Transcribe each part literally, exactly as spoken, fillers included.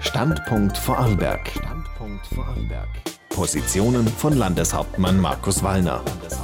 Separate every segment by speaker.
Speaker 1: Standpunkt Vorarlberg. Standpunkt Vorarlberg. Positionen von Landeshauptmann Markus Wallner.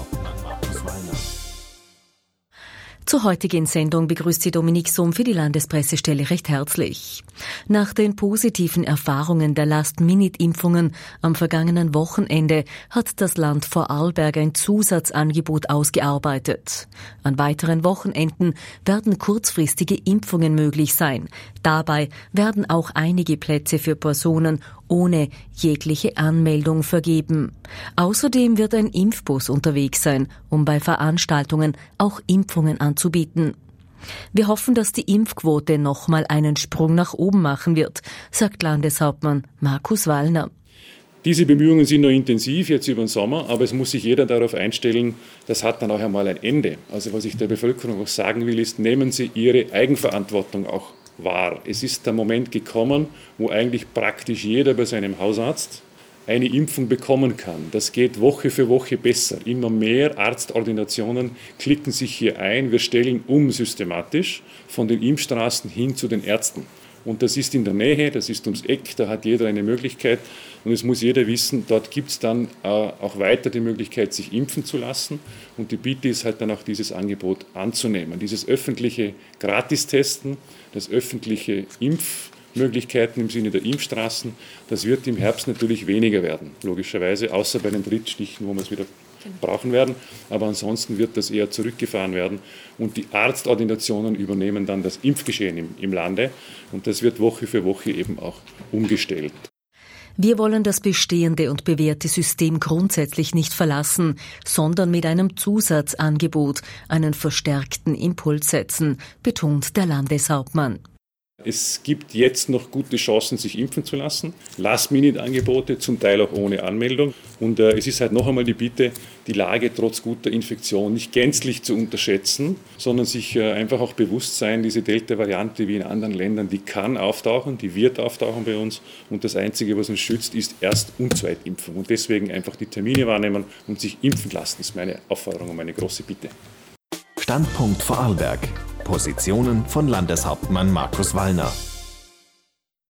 Speaker 2: Zur heutigen Sendung begrüßt sie Dominique Sohm für die Landespressestelle recht herzlich. Nach den positiven Erfahrungen der Last-Minute-Impfungen am vergangenen Wochenende hat das Land Vorarlberg ein Zusatzangebot ausgearbeitet. An weiteren Wochenenden werden kurzfristige Impfungen möglich sein. Dabei werden auch einige Plätze für Personen ohne jegliche Anmeldung vergeben. Außerdem wird ein Impfbus unterwegs sein, um bei Veranstaltungen auch Impfungen anzubieten. Wir hoffen, dass die Impfquote nochmal einen Sprung nach oben machen wird, sagt Landeshauptmann Markus Wallner.
Speaker 3: Diese Bemühungen sind noch intensiv jetzt über den Sommer, aber es muss sich jeder darauf einstellen, das hat dann auch einmal ein Ende. Also was ich der Bevölkerung auch sagen will, ist, nehmen Sie Ihre Eigenverantwortung auch wahr. Es ist der Moment gekommen, wo eigentlich praktisch jeder bei seinem Hausarzt eine Impfung bekommen kann. Das geht Woche für Woche besser. Immer mehr Arztordinationen klicken sich hier ein. Wir stellen um systematisch von den Impfstraßen hin zu den Ärzten. Und das ist in der Nähe, das ist ums Eck, da hat jeder eine Möglichkeit. Und es muss jeder wissen, dort gibt es dann äh, auch weiter die Möglichkeit, sich impfen zu lassen. Und die Bitte ist halt dann auch dieses Angebot anzunehmen. Dieses öffentliche Gratistesten, das öffentliche Impfmöglichkeiten im Sinne der Impfstraßen, das wird im Herbst natürlich weniger werden, logischerweise, außer bei den Drittstichen, wo wir es wieder brauchen werden. Aber ansonsten wird das eher zurückgefahren werden. Und die Arztordinationen übernehmen dann das Impfgeschehen im, im Lande. Und das wird Woche für Woche eben auch umgestellt.
Speaker 2: Wir wollen das bestehende und bewährte System grundsätzlich nicht verlassen, sondern mit einem Zusatzangebot einen verstärkten Impuls setzen, betont der Landeshauptmann.
Speaker 3: Es gibt jetzt noch gute Chancen, sich impfen zu lassen. Last-Minute-Angebote, zum Teil auch ohne Anmeldung. Und äh, es ist halt noch einmal die Bitte, die Lage trotz guter Infektion nicht gänzlich zu unterschätzen, sondern sich äh, einfach auch bewusst sein, diese Delta-Variante wie in anderen Ländern, die kann auftauchen, die wird auftauchen bei uns. Und das Einzige, was uns schützt, ist Erst- und Zweitimpfung. Und deswegen einfach die Termine wahrnehmen und sich impfen lassen, ist meine Aufforderung und meine große Bitte.
Speaker 1: Standpunkt Vorarlberg. Positionen von Landeshauptmann Markus Wallner.